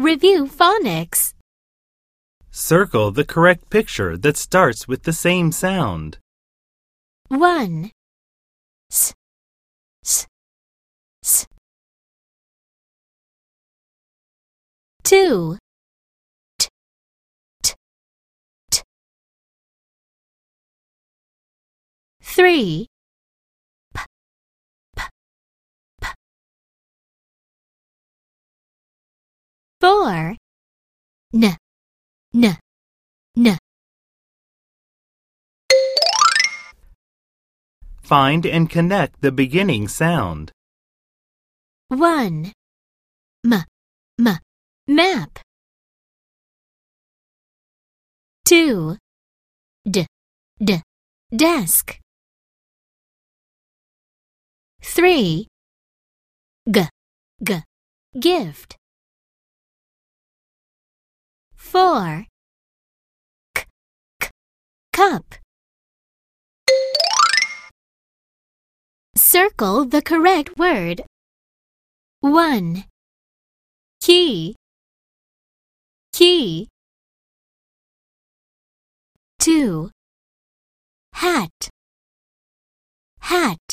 Review phonics. Circle the correct picture that starts with the same sound. 1. S, s, s. 2. T, t, t. 3. P, p, p. 4. N, n, n. Find and connect the beginning sound. 1. M, m, map. 2. D, d, desk. 3. G, g, gift. 4. K, k, cup. Circle the correct word. 1. Key, key. 2. Hat, hat.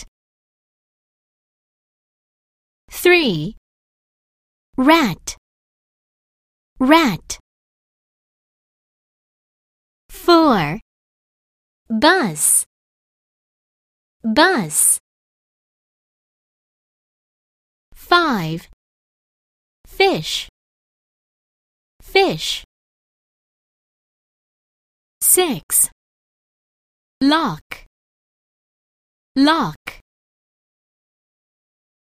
3. Rat, rat. 4. Bus, bus. 5. Fish, fish. 6. Lock, lock.